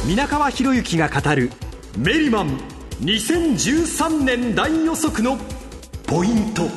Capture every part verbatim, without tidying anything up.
皆川博之が語るメリマンにせんじゅうさんねん大予測のポイント。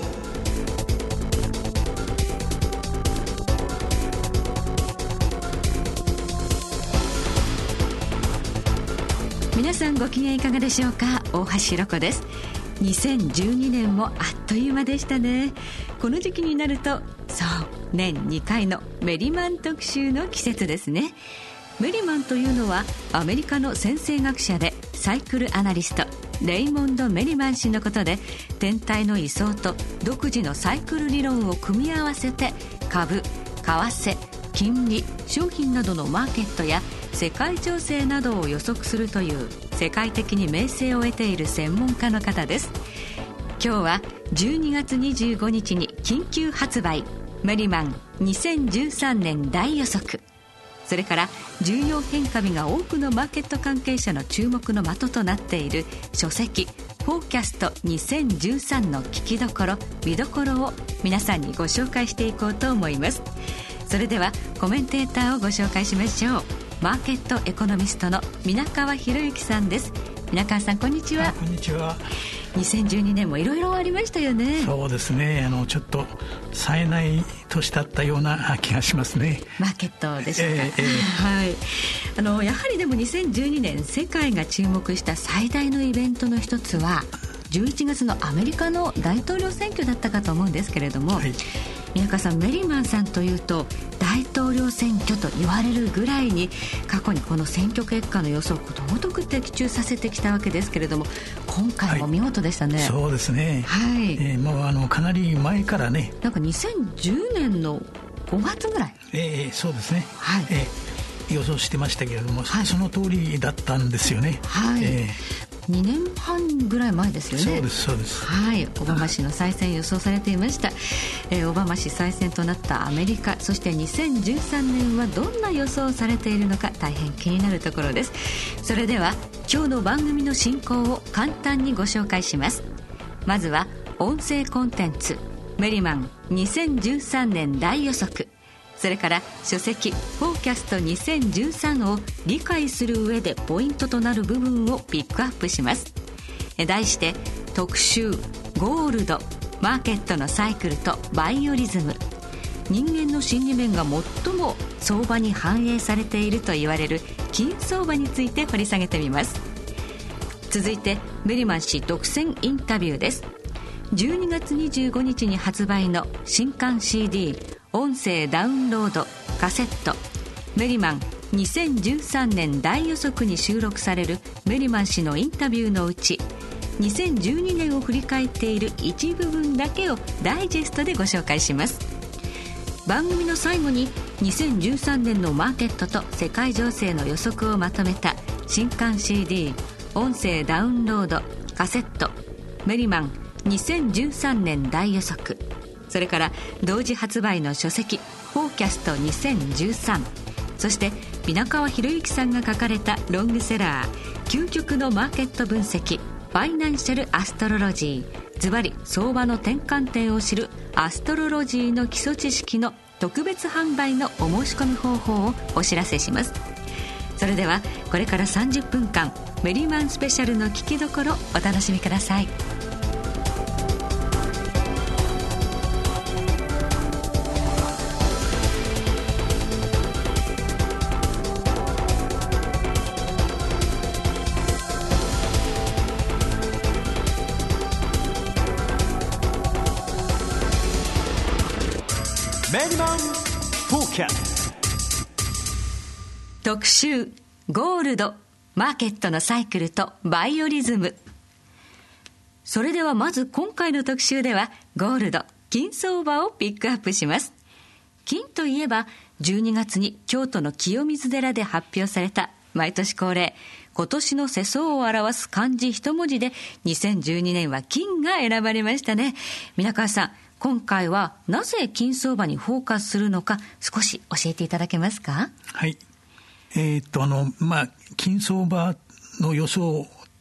皆さんご機嫌いかがでしょうか。大橋ひろ子です。にせんじゅうにねんもあっという間でしたね。この時期になると、そう年にかいのメリマン特集の季節ですね。メリマンというのはアメリカの先生学者でサイクルアナリストレイモンド・メリマン氏のことで、天体の位相と独自のサイクル理論を組み合わせて株、為替、金利、商品などのマーケットや世界情勢などを予測するという世界的に名声を得ている専門家の方です。今日はじゅうにがつにじゅうごにちに緊急発売、メリマンにせんじゅうさんねん大予測、それから重要変化日が多くのマーケット関係者の注目の的となっている書籍フォーキャストにせんじゅうさんの聞きどころ見どころを皆さんにご紹介していこうと思います。それではコメンテーターをご紹介しましょう。マーケットエコノミストの皆川博之さんです。皆川さん、こんにちは。 こんにちは。 にせんじゅうにねんもいろいろありましたよね。 そうですね、あのちょっと冴えない年だったような気がしますね。 マーケットでしたか、 えーえーはい、あのやはりでもにせんじゅうにねん世界が注目した最大のイベントの一つはじゅういちがつのアメリカの大統領選挙だったかと思うんですけれども、はい、宮川さん、メリマンさんというと大統領選挙と言われるぐらいに過去にこの選挙結果の予測をことごとく的中させてきたわけですけれども、今回も見事でしたね。 はい、そうですね、 はいえー、もうあのかなり前からね、 なんかにせんじゅうねんのごがつぐらい、 えー、そうですね、 はい、 えー、予想してましたけれども、はい、その通りだったんですよね。 はい、 えー、 にねんはんぐらい前ですよね。 そうですそうです、 はい、オバマ氏の再選予想されていました。えー、オバマ氏再選となったアメリカ、そしてにせんじゅうさんねんはどんな予想されているのか大変気になるところです。それでは今日の番組の進行を簡単にご紹介します。まずは音声コンテンツメリマンにせんじゅうさんねん大予測、それから書籍フォーキャストにせんじゅうさんを理解する上でポイントとなる部分をピックアップします。題して特集ゴールド、マーケットのサイクルとバイオリズム、人間の心理面が最も相場に反映されていると言われる金相場について掘り下げてみます。続いてメリマン氏独占インタビューです。じゅうにがつにじゅうごにちに発売の新刊 シーディー 音声ダウンロードカセットメリマンにせんじゅうさんねん大予測に収録されるメリマン氏のインタビューのうち、にせんじゅうにねんを振り返っている一部分だけをダイジェストでご紹介します。番組の最後ににせんじゅうさんねんのマーケットと世界情勢の予測をまとめた新刊 シーディー 音声ダウンロードカセットメリマンにせんじゅうさんねん大予測、それから同時発売の書籍フォーキャストにせんじゅうさん、そして皆川博之さんが書かれたロングセラー究極のマーケット分析ファイナンシャルアストロロジー、ズバリ相場の転換点を知るアストロロジーの基礎知識の特別販売のお申し込み方法をお知らせします。それではこれからさんじゅっぷんかんメリマンスペシャルの聞きどころお楽しみください。 メリマンフォーキャスト特集ゴールド、マーケットのサイクルとバイオリズム。それではまず今回の特集ではゴールド、金相場をピックアップします。金といえばじゅうにがつに京都の清水寺で発表された毎年恒例今年の世相を表す漢字一文字でにせんじゅうにねんは金が選ばれましたね。皆川さん、今回はなぜ金相場にフォーカスするのか少し教えていただけますか。 はい、えー、っとあのまあ金相場の予想っ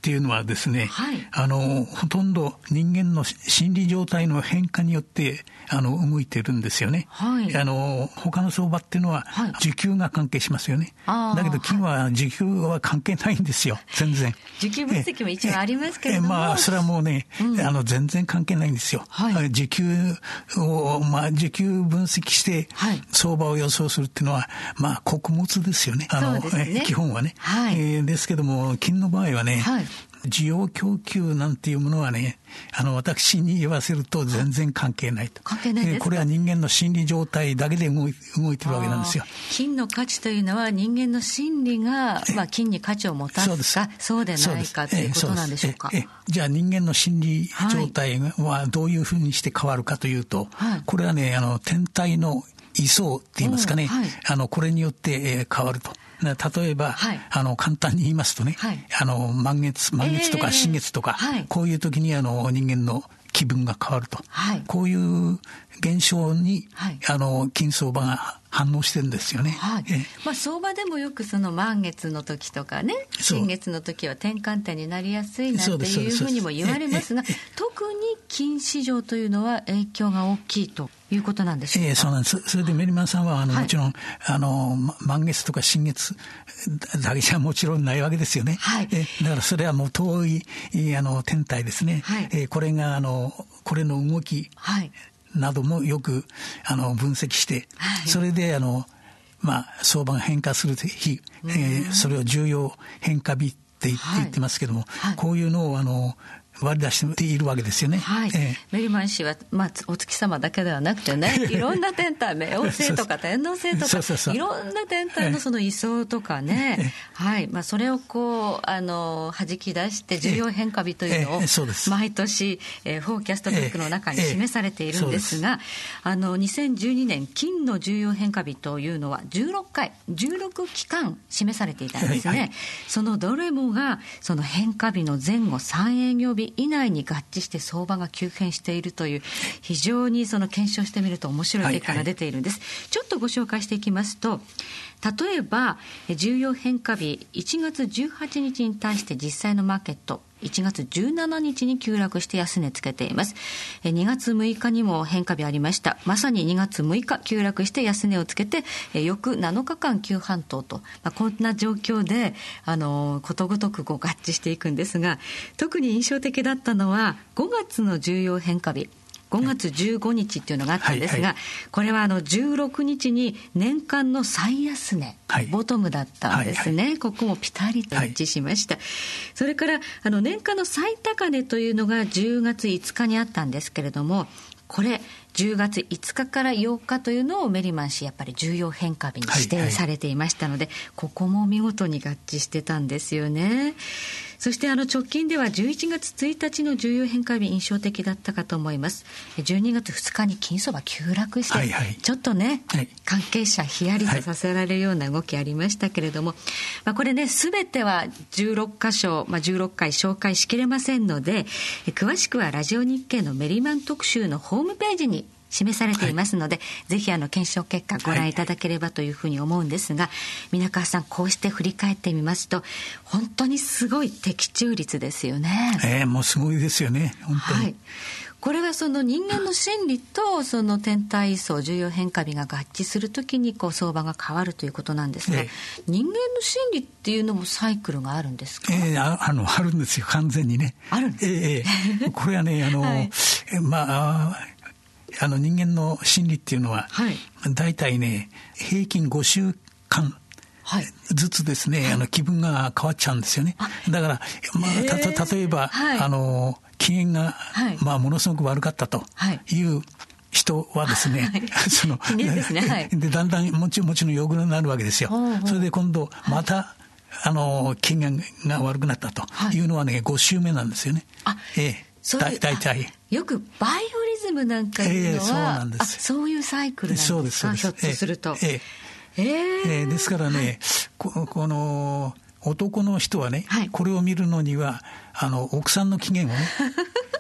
っていうのはですね、 はい、 あのほとんど人間の心理状態の変化によってあの動いてるんですよね、 はい、 あの他の相場っていうのは時給が関係しますよね、はい、だけど金は時給は関係ないんですよ、全然。 時給分析も一応ありますけれども、 まあ、それはもうね、うん、あの全然関係ないんですよ、はい、時給を、まあ、時給分析して相場を予想するっていうのは、まあ、穀物ですよね、あの、ね、基本はね、はい、えー、ですけども金の場合はね、はい、需要供給なんていうものはね、あの私に言わせると全然関係ないと。 関係ないですか。 これは人間の心理状態だけで動い、動いてるわけなんですよ。 金の価値というのは人間の心理が、まあ、金に価値を持たすかそうでないかということなんでしょうか。 えええじゃあ人間の心理状態はどういうふうにして変わるかというと、はい、これはね、あの天体の位相って言いますかね、はい、あのこれによって、えー、変わると。例えば、はい、あの簡単に言いますとね、はい、あの満月満月とか新月とか、えーはい、こういう時にあの人間の気分が変わると、はい、こういう現象に、はい、あの金相場が反応してるんですよね、 はいえまあ、相場でもよくその満月の時とかね、新月の時は転換点になりやすいなんていうふうにも言われますが、特に金市場というのは影響が大きいということなんでしょうか。 えー、そうなんです。それでメリマンさんはあの、はい、もちろんあの満月とか新月だけじゃもちろんないわけですよね、はいえー、だからそれはもう遠いあの天体ですね、はいえー、これがあのこれの動き、はいなどもよくあの分析して、はい、それであの、まあ、相場が変化する日、えー、それを重要変化日って言って、はい、言ってますけども、はい、こういうのをあの割り出しているわけですよね、 はいえー、メリマン氏は、まあ、お月様だけではなくてね、いろんな天体冥王星とか天王星とかそうそうそういろんな天体のその位相とかね、えーはいまあ、それをこうあの弾き出して重要変化日というのを毎年、えー、フォーキャストブックの中に示されているんですが、あのにせんじゅうにねん金の重要変化日というのはじゅうろっかいじゅうろくきかん示されていたんですね、はいはい、そのどれもがその変化日の前後さん営業日以内に合致して相場が急変しているという、非常にその検証してみると面白い結果が出ているんです、はいはい、ちょっとご紹介していきますと、例えば重要変化日いちがつじゅうはちにちに対して実際のマーケットいちがつじゅうしちにちに急落して安値つけています。にがつむいかにも変化日ありました。まさににがつむいか急落して安値をつけて翌なのかかん急反騰と、まあ、こんな状況であのことごとくこう合致していくんですが、特に印象的だったのはごがつの重要変化日ごがつじゅうごにちっていうのがあったんですが、はいはい、これはあのじゅうろくにちに年間の最安値、はい、ボトムだったんですね、はいはい、ここもピタリと一致しました、はい、それからあの年間の最高値というのがじゅうがついつかにあったんですけれども、これじゅうがついつかからようかというのをメリマン氏やっぱり重要変化日に指定されていましたので、はいはい、ここも見事に合致してたんですよね。そしてあの直近ではじゅういちがつついたちの重要変化日印象的だったかと思います。じゅうにがつふつかに金相場急落して、はいはい、ちょっとね、はい、関係者ヒヤリとさせられるような動きありましたけれども、はいまあ、これね全てはじゅうろっかしょ、まあ、じゅうろっかい紹介しきれませんので、詳しくはラジオ日経のメリマン特集のホームページに示されていますので、はい、ぜひあの検証結果ご覧いただければというふうに思うんですが、皆川さんこうして振り返ってみますと本当にすごい的中率ですよね。 えー、もうすごいですよね本当に、はい、 これはその人間の心理とその天体位相重要変化日が合致するときにこう相場が変わるということなんですが、えー、人間の心理っていうのもサイクルがあるんですか。 えー、あ, あ, のあるんですよ完全にね。 あるんです、 えー、これはねあの、はい、まああの人間の心理っていうのは、はい、だいたいね平均ごしゅうかんずつですね、はい、あの気分が変わっちゃうんですよね。だから、まあ、たた例えば、はい、あの機嫌が、はいまあ、ものすごく悪かったという人はですね、はい、そのですね、はい、 でだんだんもちもちの良くなるわけですよ。それで今度また、はい、あの機嫌が悪くなったというのはねご週目なんですよね。あ、ええそれだいたいよくバイオリズムなんかいうのは、えー、そうなんです。あ、そういうサイクルなんですか。そうですそうです。ひょっとすると、えーえーえー、ですからね、はい、こ, この男の人はね、はい、これを見るのにはあの奥さんの機嫌をね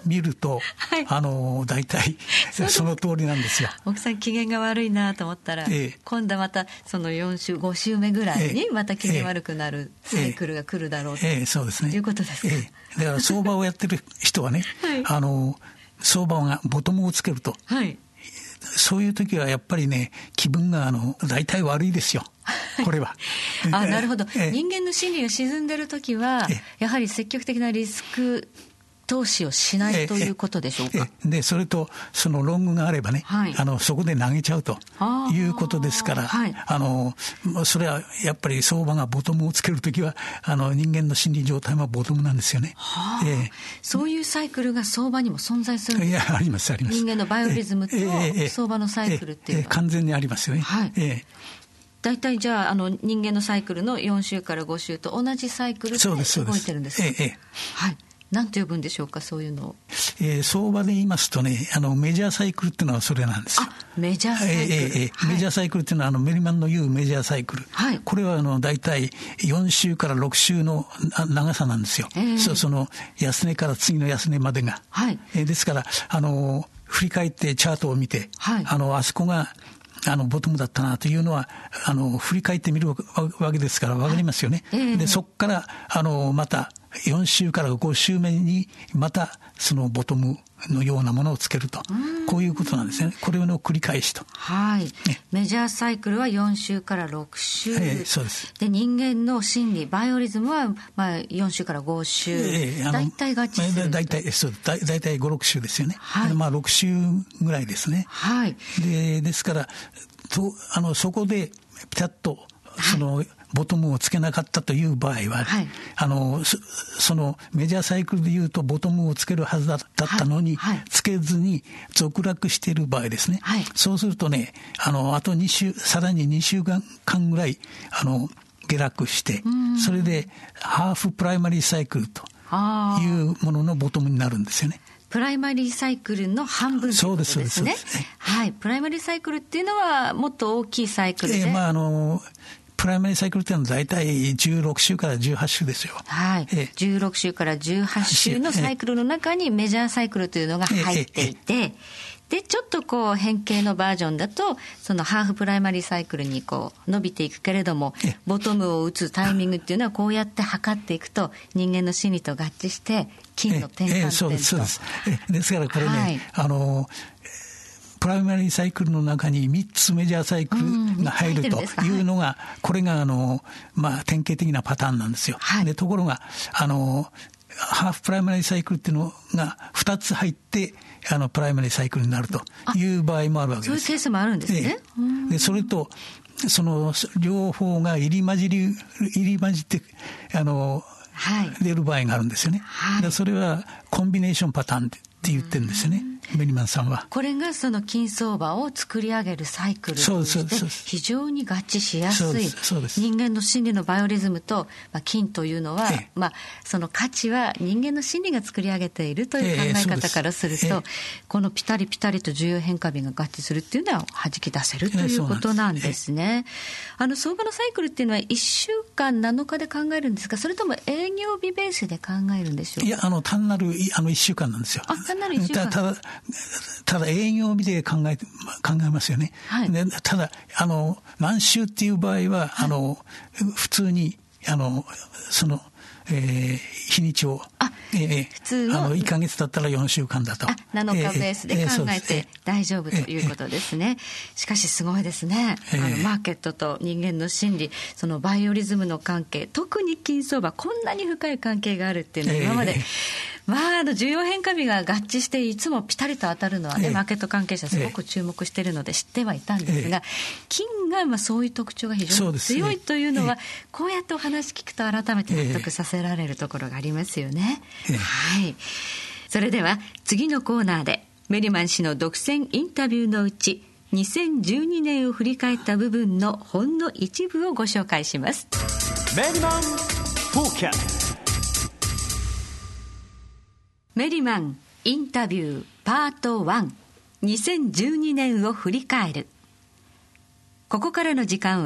見ると、はい、あの大体その通りなんですよ。 奥さん機嫌が悪いなと思ったら、ええ、今度はまたそのよん週ご週目ぐらいにまた機嫌悪くなるサイクルが来るだろうと、ええええ、そうですね、いうことですか。ええ、だから相場をやってる人はね、はい、あの相場がボトムをつけると、はい、そういう時はやっぱりね、気分があの大体悪いですよ、これは。 あ、なるほど。人間の心理が沈んでる時はやはり積極的なリスク投資をしないということでしょうか。 でそれとそのロングがあればね、はい、あのそこで投げちゃうということですから、はい、あのそれはやっぱり相場がボトムをつけるときはあの人間の心理状態はボトムなんですよね。はあ、えー、 そういうサイクルが相場にも存在するんですか。 いや、ありますあります。 人間のバイオリズムと相場のサイクルっていうのは、 えーえーえー、完全にありますよね。はい、えー大体じゃあ、あの人間のサイクルのよん週からご週と同じサイクルで動いてるんですか。ええ、はい。何と呼ぶんでしょうか、そういうのを。 えー、相場で言いますとね、あのメジャーサイクルっていうのはそれなんですよ。 あ、メジャーサイクル。えーえーはい、 メジャーサイクルっていうのはあのメリマンの言うメジャーサイクル。はい、これはあの大体よん週からろく週の長さなんですよ。えー、そ, その安値から次の安値までが。はい、えー、ですからあの振り返ってチャートを見て、はい、あのあそこがあのボトムだったなというのはあの振り返ってみるわけですから分かりますよね。はい、えー、でそこからあのまたよん週からご週目にまたそのボトムのようなものをつけると、こういうことなんですね。これの繰り返しと。 はい、ね、メジャーサイクルはよん週からろく週、えー、そうです。で人間の心理バイオリズムはまあよん週からご週、えー、大体合致する。 大体そうだいたいご、ろく週ですよね。はい、まあろく週ぐらいですね。はい、でですからとあのそこでピタッとその、はい、ボトムをつけなかったという場合は、はい、あの そ, そのメジャーサイクルでいうとボトムをつけるはずだったのに、はいはい、つけずに続落している場合ですね、はい、そうするとね、あのあとに週さらにに週間ぐらいあの下落して、それでハーフプライマリーサイクルというもののボトムになるんですよね。 プライマリーサイクルの半分ということですね。そうですそうです。はい、プライマリーサイクルっていうのはもっと大きいサイクルで、えー、まああのプライマリーサイクルっていうのは大体じゅうろく週からじゅうはち週ですよ。 はい、えー、じゅうろく週からじゅうはち週のサイクルの中にメジャーサイクルというのが入っていて、えーえーでちょっとこう変形のバージョンだとそのハーフプライマリーサイクルにこう伸びていくけれども、ボトムを打つタイミングっていうのはこうやって測っていくと人間の心理と合致して金の転換点と、えーえー、そうですそうです。 えですからこれね、はい、あのプライマリーサイクルの中にみっつメジャーサイクルが入るというのが、これがあの、まあ、典型的なパターンなんですよ。はい、でところがあのハーフプライマリーサイクルっていうのがふたつ入ってあのプライマリーサイクルになるという場合もあるわけです。 そういうケースもあるんですね。 で, でそれとその両方が入り混じり入り混じってあの、はい、出る場合があるんですよね。はい、でそれはコンビネーションパターンって言ってるんですよね。メリマンさんはこれがその金相場を作り上げるサイクルとして非常に合致しやすい。人間の心理のバイオリズムと、まあ、金というのは、ええまあ、その価値は人間の心理が作り上げているという考え方からすると、えええ、このピタリピタリと重要変化日が合致するっていうのは弾き出せるということなんですね。あの相場のサイクルっていうのはいっしゅうかんなのかで考えるんですか、それとも営業日ベースで考えるんでしょうか。 いや、あの単なるあのいっしゅうかんなんですよ。 あ、単なるいっしゅうかん。 ただただ営業日で考えて考えますよね。はい、でただあの何週っていう場合は、はい、あの普通にあのその、えー、日にちをあ、えー、普通のあのいっかげつだったらよんしゅうかんだとあなのかベースで考えて大丈夫ということですね。しかしすごいですね。あのマーケットと人間の心理、そのバイオリズムの関係、特に金相場こんなに深い関係があるっていうのは今まで、えーまあ、あの重要変化日が合致していつもピタリと当たるのはね、ええ、マーケット関係者すごく注目しているので知ってはいたんですが、ええ、金がまあそういう特徴が非常に強いというのは、ええ、こうやってお話聞くと改めて納得させられるところがありますよね。ええ、はい。それでは次のコーナーでメリマン氏の独占インタビューのうちにせんじゅうにねんを振り返った部分のほんの一部をご紹介します。メリマンフォーキャスト、メリマンインタビューパートワン、にせんじゅうにねんを振り返る。ここからの時間は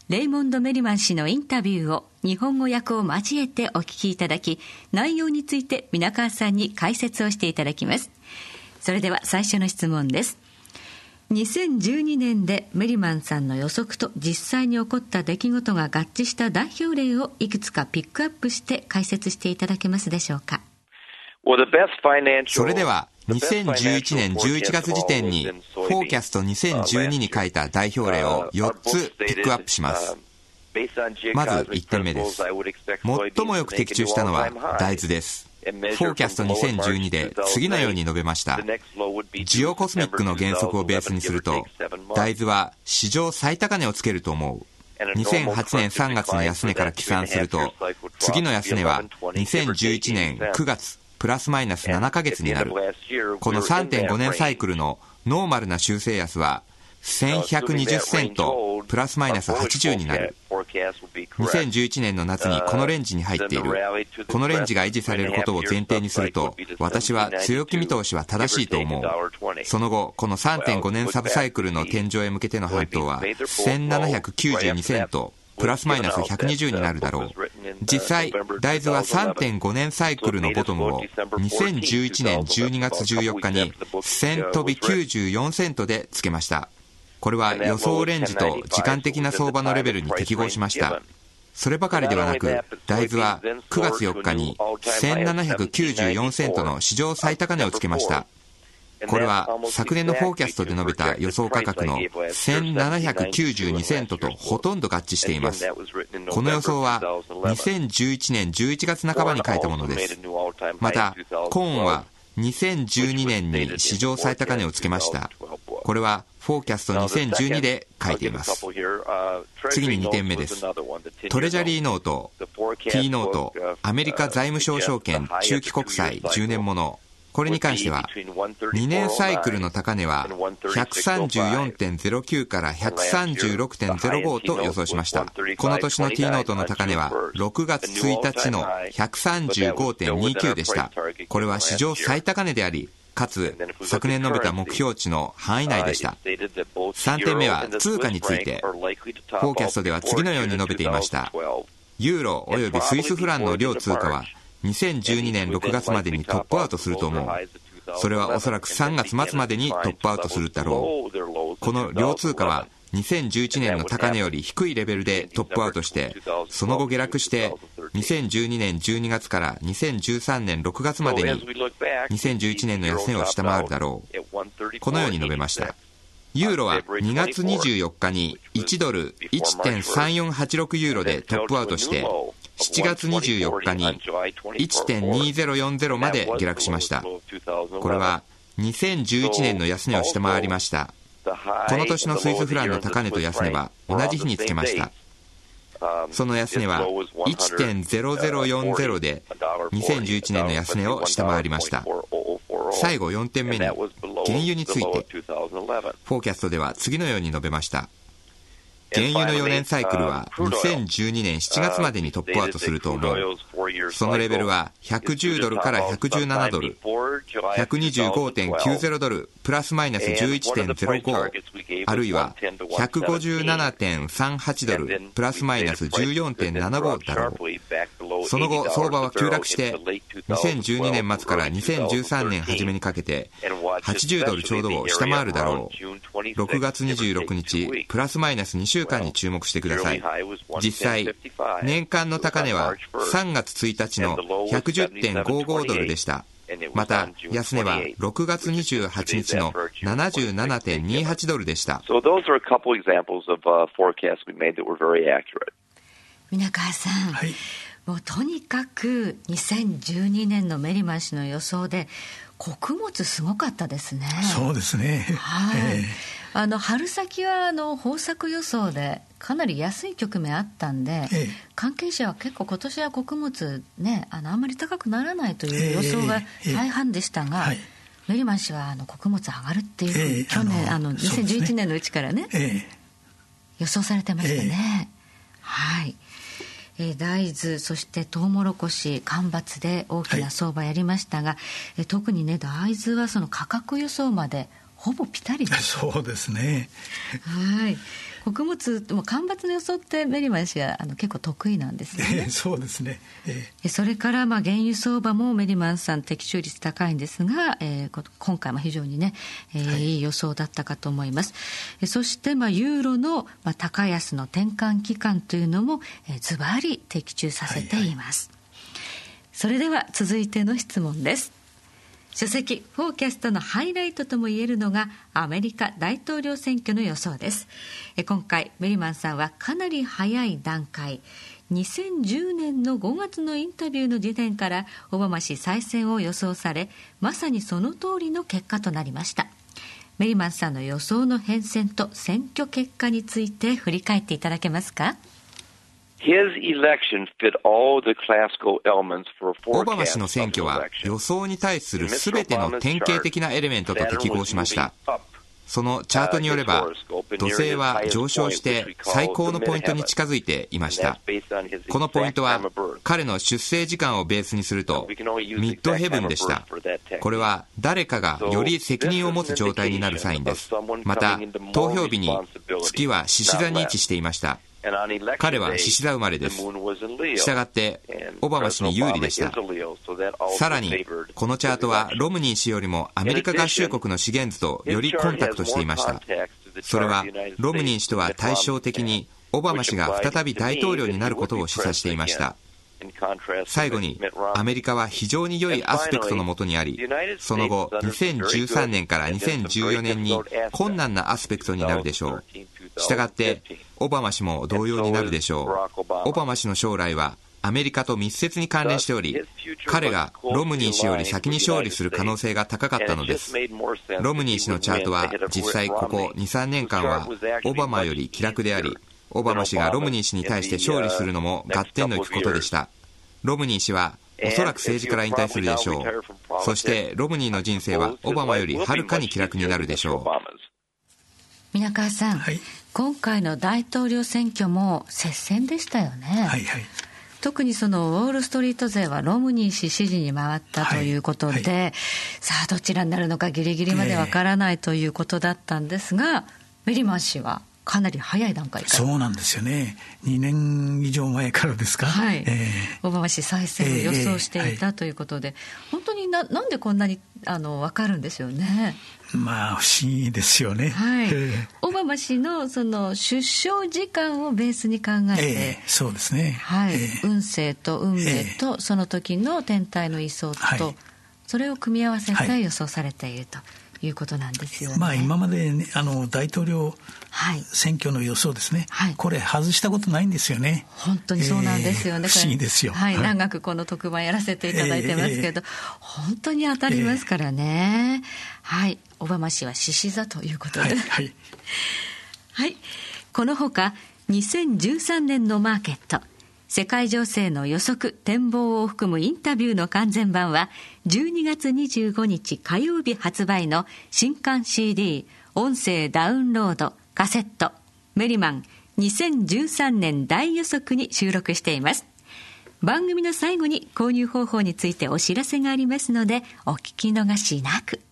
レイモンド・メリマン氏のインタビューを日本語訳を交えてお聞きいただき、内容について皆川さんに解説をしていただきます。それでは最初の質問です。にせんじゅうにねんでメリマンさんの予測と実際に起こった出来事が合致した代表例をいくつかピックアップして解説していただけますでしょうか。 それではにせんじゅういちねんじゅういちがつ時点にフォーキャストにせんじゅうにに書いた代表例をよっつピックアップします。まずいってんめです。最もよく的中したのは大豆です。フォーキャストにせんじゅうにで次のように述べました。ジオコスミックの原則をベースにすると、大豆は史上最高値をつけると思う。にせんはちねんさんがつの安値から起算すると、次の安値はにせんじゅういちねんくがつプラスマイナスななかげつになる。この さんてんごねんサイクルのノーマルな修正安はせんひゃくにじゅっセントプラスマイナスはちじゅうになる。にせんじゅういちねんの夏にこのレンジに入っている。このレンジが維持されることを前提にすると、私は強気見通しは正しいと思う。その後この さんてんごねんサブサイクルの天井へ向けての半島はせんななひゃくきゅうじゅうにセントプラスマイナスひゃくにじゅうになるだろう。実際大豆は さんてんごねんサイクルのボトムをにせんじゅういちねんじゅうにがつじゅうよっかにせん飛びきゅうじゅうよんセントでつけました。これは予想レンジと時間的な相場のレベルに適合しました。そればかりではなく、大豆はくがつよっかにせんななひゃくきゅうじゅうよんセントの史上最高値をつけました。これは昨年のフォーキャストで述べた予想価格のせんななひゃくきゅうじゅうにセントとほとんど合致しています。この予想はにせんじゅういちねんじゅういちがつなかばに書いたものです。またコーンはにせんじゅうにねんに史上最高値をつけました。これはフォーキャストにせんじゅうにで書いています。次ににてんめです。トレジャリーノート T ノートアメリカ財務省証券中期国債じゅうねんもの、これに関してはにねんサイクルの高値は ひゃくさんじゅうよんてんゼロきゅう から ひゃくさんじゅうろくてんゼロご と予想しました。この年の T ノートの高値はろくがつついたちの ひゃくさんじゅうごてんにきゅう でした。これは史上最高値であり、かつ昨年述べた目標値の範囲内でした。さんてんめは通貨について、フォーキャストでは次のように述べていました。ユーロおよびスイスフランの両通貨はにせんじゅうにねんろくがつまでにトップアウトすると思う。それはおそらくさんがつまつまでにトップアウトするだろう。この両通貨はにせんじゅういちねんの高値より低いレベルでトップアウトして、その後下落してにせんじゅうにねんじゅうにがつからにせんじゅうさんねんろくがつまでににせんじゅういちねんの安値を下回るだろう。このように述べました。ユーロはにがつにじゅうよっかにいちドル いってんさんよんはちろく ユーロでトップアウトして、しちがつにじゅうよっかに いってんにぜろよんぜろ まで下落しました。これはにせんじゅういちねんの安値を下回りました。この年のスイスフランの高値と安値は同じ日につけました。その安値は いってんぜろぜろよんぜろ でにせんじゅういちねんの安値を下回りました。最後よんてんめに原油について、フォーキャストでは次のように述べました。原油のよねんサイクルはにせんじゅうにねんしちがつまでにトップアウトすると思う。そのレベルはひゃくじゅうドルからひゃくじゅうななドル、ひゃくにじゅうごてんきゅうぜろドルプラスマイナス じゅういちてんゼロご、あるいはひゃくごじゅうななてんさんはちドルプラスマイナス じゅうよんてんななご だろう。その後相場は急落してにせんじゅうにねん末からにせんじゅうさんねん初めにかけてはちじゅうドルちょうどを下回るだろう。ろくがつにじゅうろくにちプラスマイナスにしゅうかんに注目してください。実際年間の高値はさんがつついたちの ひゃくじゅってんごご ドルでした。また安値はろくがつにじゅうはちにちの ななじゅうななてんにはち ドルでした。 皆川さん、はい、もうとにかくにせんじゅうにねんのメリマン氏の予想で穀物すごかったですね。 そうですね、 はい、えー、あの春先はあの豊作予想でかなり安い局面あったんで、えー、関係者は結構今年は穀物、ね、あのあんまり高くならないという予想が大半でしたが、えーえーはい、メリマン氏はあの穀物上がるっていうふうに、えー、去年あのにせんじゅういちねんのうちからね、えー、予想されてましたね、えー、はい。えー、大豆そしてトウモロコシ干ばつで大きな相場やりましたが、はい、えー、特にね大豆はその価格予想までほぼピタリです。 そうですね。 はい。 穀物も干ばつの予想ってメリマン氏はあの結構得意なんですよね。 えー、そうですね、えー、それからまあ原油相場もメリマンさん的中率高いんですが、えー、今回も非常にね、えーはい、いい予想だったかと思います。えー、そしてまあユーロのまあ高安の転換期間というのも、えー、ズバリ的中させています。はいはい、それでは続いての質問です。書籍フォーキャストのハイライトともいえるのがアメリカ大統領選挙の予想です。え今回メリマンさんはかなり早い段階、にせんじゅうねんのごがつのインタビューの時点からオバマ氏再選を予想され、まさにその通りの結果となりました。メリマンさんの予想の変遷と選挙結果について振り返っていただけますか。 オバマ氏の選挙は予想に対するすべての典型的なエレメントと適合しました。そのチャートによれば、土星は上昇して最高のポイントに近づいていました。このポイントは彼の出生時間をベースにするとミッドヘブンでした。これは誰かがより責任を持つ状態になるサインです。また投票日に月は獅子座に位置していました。彼は獅子座生まれです。したがってオバマ氏に有利でした。さらにこのチャートはロムニー氏よりもアメリカ合衆国の資源図とよりコンタクトしていました。それはロムニー氏とは対照的にオバマ氏が再び大統領になることを示唆していました。最後にアメリカは非常に良いアスペクトのもとにあり、その後にせんじゅうさんねんからにせんじゅうよねんに困難なアスペクトになるでしょう。したがってオバマ氏も同様になるでしょう。オバマ氏の将来はアメリカと密接に関連しており、彼がロムニー氏より先に勝利する可能性が高かったのです。ロムニー氏のチャートは実際ここ にさんねんかんはオバマより気楽であり、オバマ氏がロムニー氏に対して勝利するのも合点のいくことでした。ロムニー氏はおそらく政治から引退するでしょう。そしてロムニーの人生はオバマよりはるかに気楽になるでしょう。 皆川さん、はい、今回の大統領選挙も接戦でしたよね。はいはい、特にそのウォールストリート勢はロムニー氏支持に回ったということで、はいはい、さあどちらになるのかギリギリまでわからないということだったんですが、えー、メリマン氏はかなり早い段階から。 そうなんですよね。にねん以上前からですか。 はい、えー、オバマ氏再選を予想していた、えーはい、ということで、本当に な, なんでこんなにあの分かるんですよね。 まあ不思議ですよね。 はい、えー、オバマ氏のその出生時間をベースに考えて、 えー、そうですね。 はい、 えー、 運勢と運命とその時の天体の位相と、はい、それを組み合わせて予想されていると。はいいうことなんですよね。 まあ、今まで、ね、あの大統領選挙の予想ですね、はい、これ外したことないんですよね。 本当にそうなんですよね。 えー、不思議ですよ。 はい、長くこの特番やらせていただいてますけど、えー、本当に当たりますからね。えー、はい、オバマ氏は獅子座ということで、はいはいはい、このほかにせんじゅうさんねんのマーケット、世界情勢の予測展望を含むインタビューの完全版はじゅうにがつにじゅうごにち火曜日発売の新刊 シーディー 音声ダウンロードカセットメリマンにせんじゅうさんねん大予測に収録しています。番組の最後に購入方法についてお知らせがありますのでお聞き逃しなく。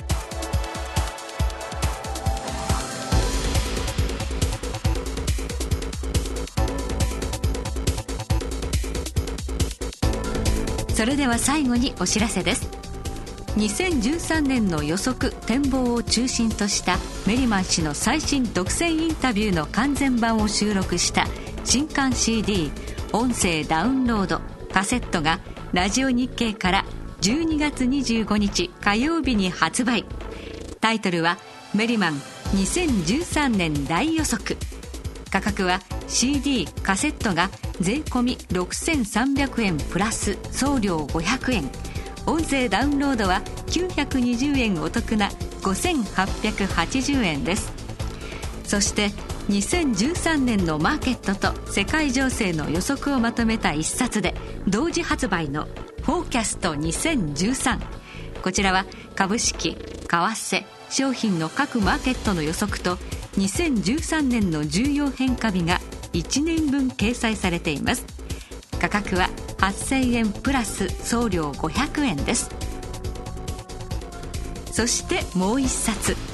それでは最後にお知らせです。にせんじゅうさんねんの予測展望を中心としたメリマン氏の最新独占インタビューの完全版を収録した新刊 シーディー 音声ダウンロードカセットがラジオ日経からじゅうにがつにじゅうごにち火曜日に発売。タイトルはメリマンにせんじゅうさんねん大予測。価格は シーディー カセットが税込みろくせんさんびゃくえんプラス送料ごひゃくえん、音声ダウンロードはきゅうひゃくにじゅうえんお得なごせんはっぴゃくはちじゅうえんです。そしてにせんじゅうさんねんのマーケットと世界情勢の予測をまとめた一冊で同時発売のフォーキャストにせんじゅうさん。こちらは株式、為替、商品の各マーケットの予測とにせんじゅうさんねんの重要変化日がいちねんぶん掲載されています。価格ははっせんえんプラス送料ごひゃくえんです。そしてもう一冊、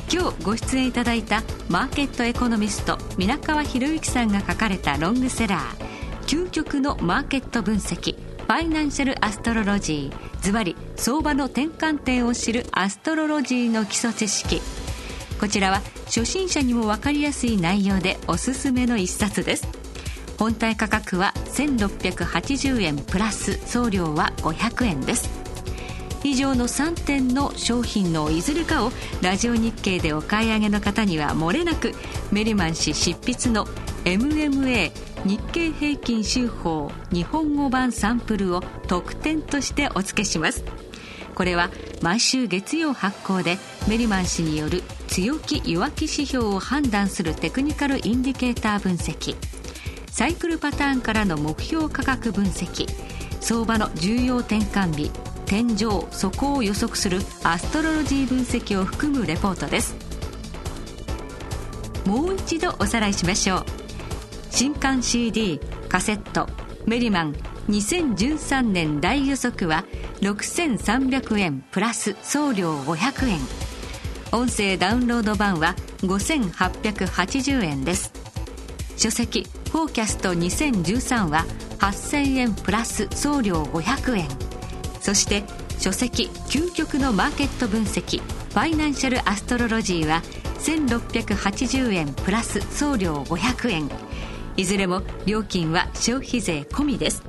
今日ご出演いただいたマーケットエコノミスト皆川博之さんが書かれたロングセラー、究極のマーケット分析ファイナンシャルアストロロジー、ズバリ相場の転換点を知るアストロロジーの基礎知識。こちらは初心者にも分かりやすい内容でおすすめの一冊です。本体価格はせんろっぴゃくはちじゅうえんプラス送料はごひゃくえんです。以上のさんてんの商品のいずれかをラジオ日経でお買い上げの方にはもれなくメリマン氏執筆の エムエムエー 日経平均週報日本語版サンプルを特典としてお付けします。これは毎週月曜発行でメリマン氏による強気弱気指標を判断するテクニカルインディケーター分析、サイクルパターンからの目標価格分析、相場の重要転換日、天井底を予測するアストロロジー分析を含むレポートです。もう一度おさらいしましょう。新刊 シーディー カセットメリマンにせんじゅうさんねん大予測はろくせんさんびゃくえんプラス送料ごひゃくえん、音声ダウンロード版はごせんはっぴゃくはちじゅうえんです。書籍フォーキャストにせんじゅうさんははっせんえんプラス送料ごひゃくえん、そして書籍究極のマーケット分析ファイナンシャルアストロロジーはせんろっぴゃくはちじゅうえんプラス送料ごひゃくえん、いずれも料金は消費税込みです。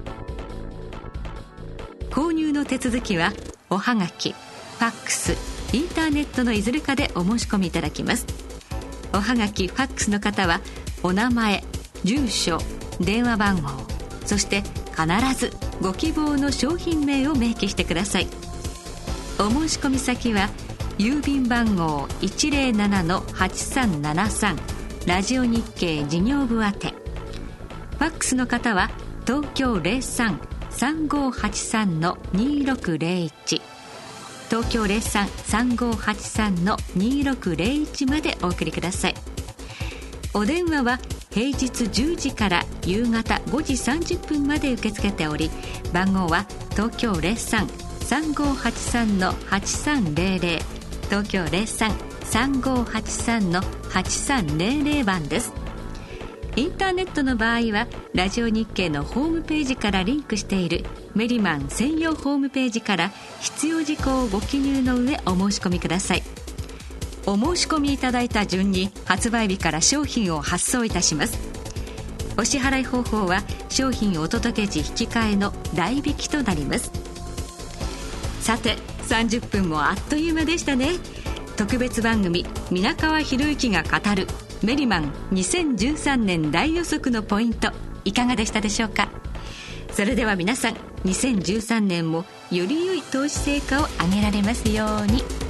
購入の手続きはおはがき、ファックス、インターネットのいずれかでお申し込みいただきます。おはがき、ファックスの方はお名前、住所、電話番号、そして必ずご希望の商品名を明記してください。お申し込み先は郵便番号 いちぜろななのはちさんななさん ラジオ日経事業部宛て、ファックスの方は東京 ゼロさん さんごはちさんのにろくゼロいち 東京 ゼロさん さんごはちさんのにろくゼロいちまでお送りください。お電話は平日じゅうじから夕方ごじさんじゅっぷんまで受け付けており、番号は東京 ゼロさん さんごはちさんのはちさんゼロゼロ、東京 ゼロさん さんごはちさんのはちさんゼロゼロ番です。インターネットの場合はラジオ日経のホームページからリンクしているメリマン専用ホームページから必要事項をご記入の上お申し込みください。お申し込みいただいた順に発売日から商品を発送いたします。お支払い方法は商品お届け時引き換えの代引きとなります。さてさんじゅっぷんもあっという間でしたね。特別番組皆川博之が語るメリマンにせんじゅうさんねん大予測のポイント、いかがでしたでしょうか。それでは皆さんにせんじゅうさんねんもより良い投資成果を上げられますように。